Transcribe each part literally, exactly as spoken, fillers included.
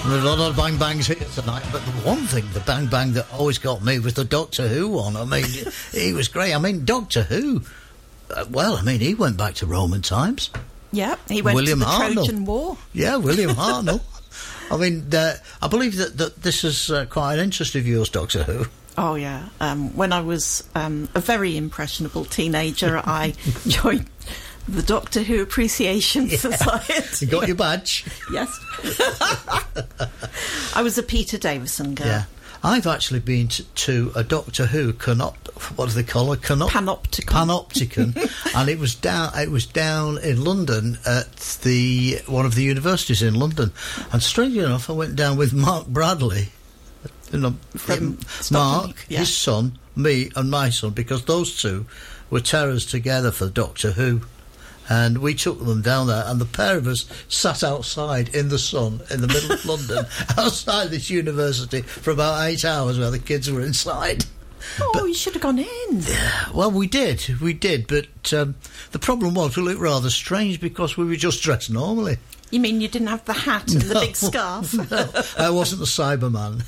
There's a lot of bang bangs here tonight, but the one thing, the bang bang that always got me was the Doctor Who one. I mean, he was great. I mean, Doctor Who, uh, well, I mean, he went back to Roman times. Yeah, he went William to the Hartnell. Trojan War. Yeah, William Hartnell. I mean, uh, I believe that, that this is uh, quite an interest of yours, Doctor Who. Oh, yeah. Um, when I was um, a very impressionable teenager, I joined the Doctor Who Appreciation yeah. Society. You got your badge? Yes. I was a Peter Davison girl. Yeah. I've actually been to, to a Doctor Who canop, what do they call it? Canop- Panopticon. Panopticon, and it was down. It was down in London at the one of the universities in London. And strangely enough, I went down with Mark Bradley, you know, from Mark, yeah. his son, me, and my son, because those two were terrors together for Doctor Who. And we took them down there, and the pair of us sat outside in the sun in the middle of London, outside this university, for about eight hours while the kids were inside. Oh, but, you should have gone in. Yeah, well, we did, we did, but um, the problem was we looked rather strange because we were just dressed normally. You mean you didn't have the hat and no, the big scarf? No, I wasn't a Cyberman.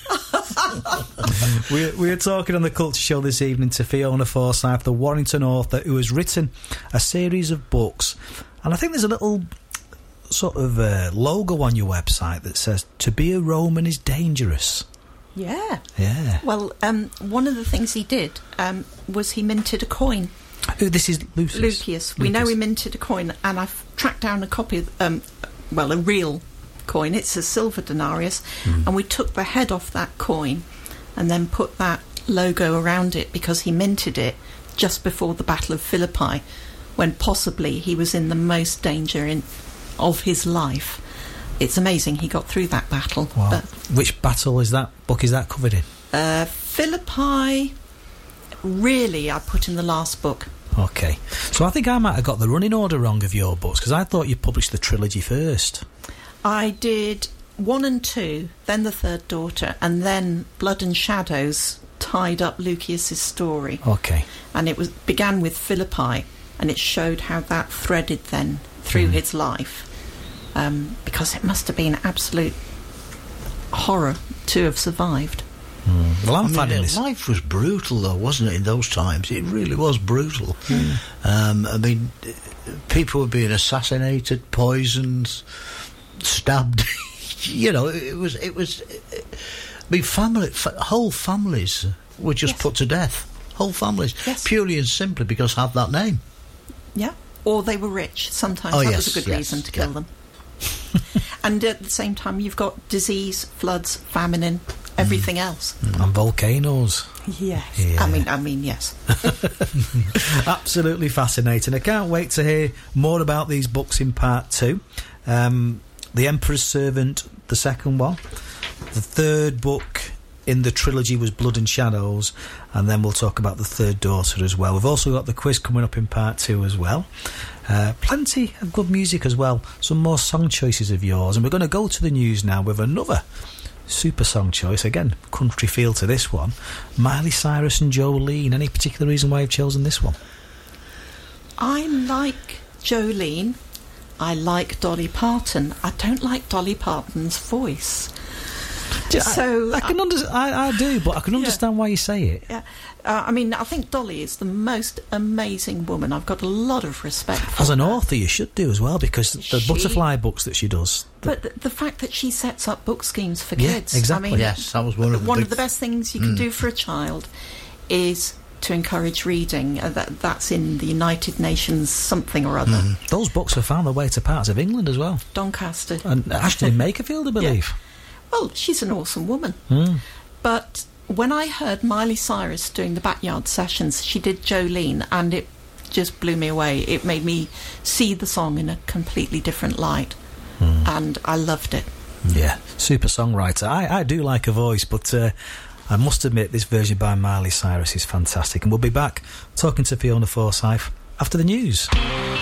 we, we were talking on the Culture Show this evening to Fiona Forsyth, the Warrington author, who has written a series of books. And I think there's a little sort of uh, logo on your website that says, "To be a Roman is dangerous." Yeah. Yeah. Well, um, one of the things he did um, was he minted a coin. Oh, this is Lucius. Lucius. We know he minted a coin, and I've tracked down a copy of... Um, well, a real coin. It's a silver denarius, mm. and we took the head off that coin and then put that logo around it because he minted it just before the Battle of Philippi, when possibly he was in the most danger in of his life. It's amazing he got through that battle. Wow. But which battle is that book is that covered in? Uh, Philippi, really, I put in the last book. Okay, so I think I might have got the running order wrong of your books, because I thought you published the trilogy first. I did one and two, then The Third Daughter, and then Blood and Shadows tied up Lucius's story. Okay. And it was began with Philippi, and it showed how that threaded then through mm. his life, um, because it must have been absolute horror to have survived. Mm. Well, I'm I mean, finding uh, this. Life was brutal, though, wasn't it? In those times, it really was brutal. Mm. Um, I mean, people were being assassinated, poisoned, stabbed. You know, it was. It was. I mean, family, fa- whole families were just yes. put to death. Whole families, yes. purely and simply because have that name. Yeah, or they were rich. Sometimes oh, that yes, was a good yes, reason to kill yeah. them. And at the same time, you've got disease, floods, famine, everything mm. else, mm. and volcanoes. Yes, yeah. I mean, I mean, yes. Absolutely fascinating. I can't wait to hear more about these books in part two. Um, The Emperor's Servant, the second one. The third book in the trilogy was Blood and Shadows, and then we'll talk about The Third Daughter as well. We've also got the quiz coming up in part two as well. Uh, plenty of good music as well. Some more song choices of yours, and we're going to go to the news now with another super song choice. Again, country feel to this one. Miley Cyrus and Jolene. Any particular reason why you've chosen this one? I like Jolene. I like Dolly Parton. I don't like Dolly Parton's voice. I, so I can under, I, I do, but I can understand yeah. why you say it. Yeah, uh, I mean, I think Dolly is the most amazing woman. I've got a lot of respect for As an her. author, you should do as well, because the she, butterfly books that she does. The, but the, the fact that she sets up book schemes for yeah, kids, exactly. I mean, yes, that was one of the one big of the best things you can mm. do for a child is to encourage reading. Uh, that, that's in the United Nations something or other. Mm. Those books have found their way to parts of England as well. Doncaster. And Ashton in Makerfield, I believe. Yeah. Well, she's an awesome woman. Mm. But when I heard Miley Cyrus doing the Backyard Sessions, she did Jolene, and it just blew me away. It made me see the song in a completely different light, mm. and I loved it. Yeah, super songwriter. I, I do like her voice, but uh, I must admit this version by Miley Cyrus is fantastic. And we'll be back talking to Fiona Forsyth after the news.